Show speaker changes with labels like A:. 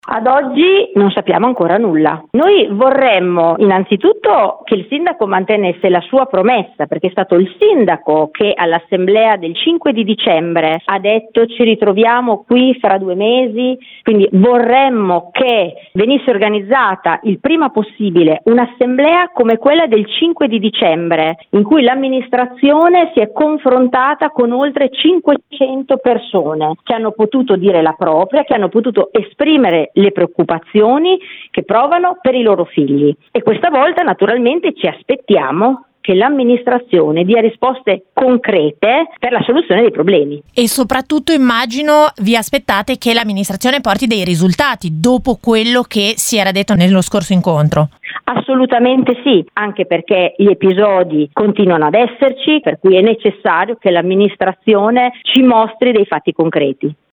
A: Ad oggi non sappiamo ancora nulla. Noi vorremmo innanzitutto che il sindaco mantenesse la sua promessa, perché è stato il sindaco che all'assemblea del 5 di dicembre ha detto ci ritroviamo qui fra 2 mesi, quindi vorremmo che venisse organizzata il prima possibile un'assemblea come quella del 5 di dicembre, in cui l'amministrazione si è confrontata con oltre 500 persone che hanno potuto dire la propria, che hanno potuto esprimere le preoccupazioni che provano per i loro figli. E questa volta naturalmente ci aspettiamo che l'amministrazione dia risposte concrete per la soluzione dei problemi.
B: E soprattutto immagino vi aspettate che l'amministrazione porti dei risultati dopo quello che si era detto nello scorso incontro.
A: Assolutamente sì, anche perché gli episodi continuano ad esserci, per cui è necessario che l'amministrazione ci mostri dei fatti concreti.